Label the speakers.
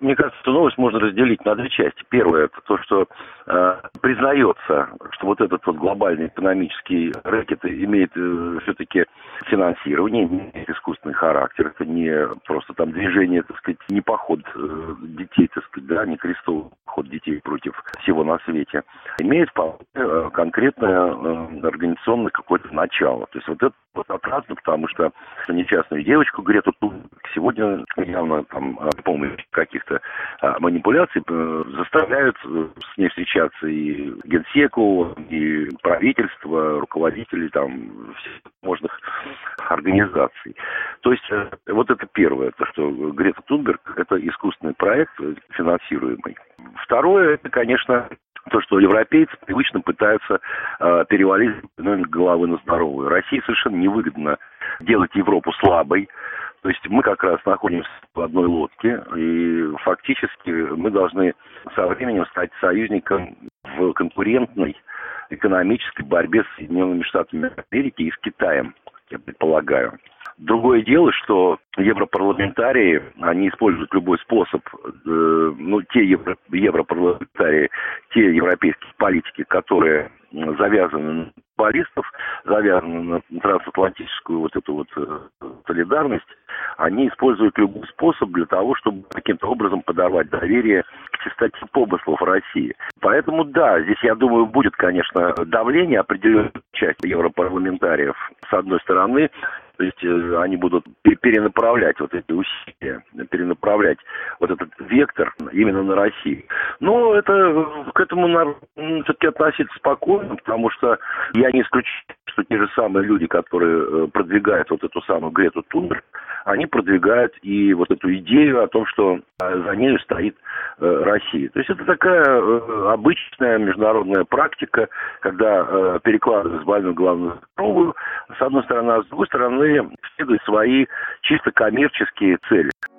Speaker 1: мне кажется, эту новость можно разделить на две части. Первое, это то, что признается, что вот этот вот глобальный экономический рэкет имеет все-таки финансирование, имеет искусственный характер. Это не просто там движение, так сказать, не поход детей, так сказать, да, не крестовый поход детей против всего на свете. Имеет конкретное организационное какое-то начало. То есть вот это вот отрадно, потому что несчастную девочку Грету Тунберг сегодня явно там при помощи каких-то манипуляций заставляют с ней встречаться и Генсеку, и правительство, руководители там всех возможных организаций. То есть вот это первое, то, что Грета Тунберг – это искусственный проект, финансируемый. Второе, это, конечно, то, что европейцы привычно пытаются перевалить головы на здоровую. России совершенно невыгодно делать Европу слабой. То есть мы как раз находимся в одной лодке, и фактически мы должны со временем стать союзником в конкурентной экономической борьбе с Соединенными Штатами Америки и с Китаем, я предполагаю. Другое дело, что европарламентарии, они используют любой способ, те европарламентарии, те европейские политики, которые завязаны на глобалистов, завязаны на трансатлантическую вот эту вот солидарность, они используют любой способ для того, чтобы каким-то образом подорвать доверие к чистоте помыслов России. Поэтому, да, здесь, я думаю, будет, конечно, давление определенной части европарламентариев, с одной стороны, то есть они будут перенаправлять вот эти усилия, перенаправлять вот этот вектор именно на Россию. Но это к этому надо все-таки относиться спокойно, потому что я не исключаю, что те же самые люди, которые продвигают вот эту самую Грету Тунберг, они продвигают и вот эту идею о том, что за нею стоит Россия. То есть это такая обычная международная практика, когда перекладывают с больной головы на здоровую, с одной стороны, а с другой стороны следуют свои чисто коммерческие цели.